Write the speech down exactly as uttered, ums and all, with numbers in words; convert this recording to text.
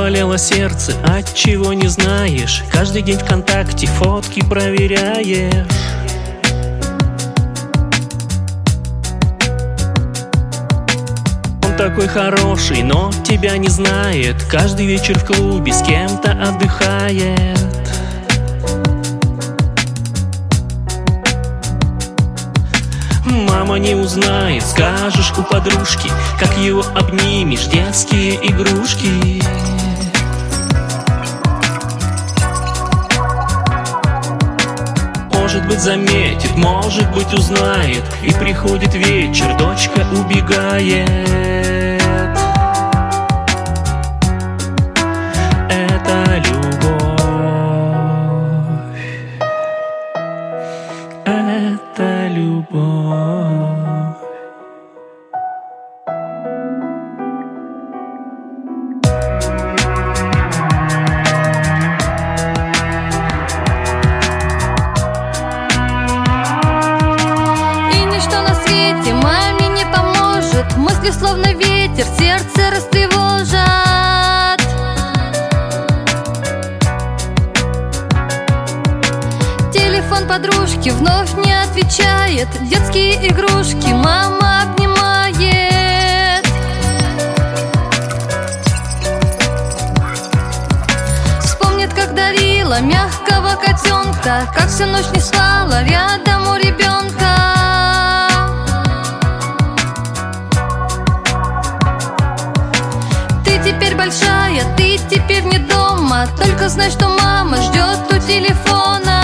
Заболело сердце, от чего не знаешь. Каждый день ВКонтакте фотки проверяешь. Он такой хороший, но тебя не знает. Каждый вечер в клубе с кем-то отдыхает. Мама не узнает, скажешь у подружки, как его обнимешь, детские игрушки. Может быть, заметит, может быть, узнает. И приходит вечер, дочка убегает. Это любовь. Это любовь. Мысли словно ветер, сердце растревожат. Телефон подружки вновь не отвечает. Детские игрушки мама обнимает. Вспомнит, как дарила мягкого котенка, как всю ночь не спала рядом у ребенка. Теперь большая, ты теперь не дома. Только знай, что мама ждет у телефона.